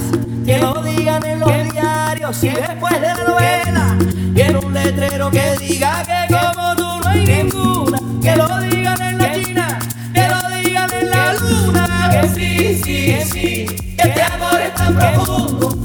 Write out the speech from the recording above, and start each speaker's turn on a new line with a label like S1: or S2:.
S1: que lo digan en los diarios y después de la novela, y en un letrero que diga que como tú no hay ninguna, que lo digan en la China, que lo digan en la luna, que sí, sí, sí, que este amor es tan profundo,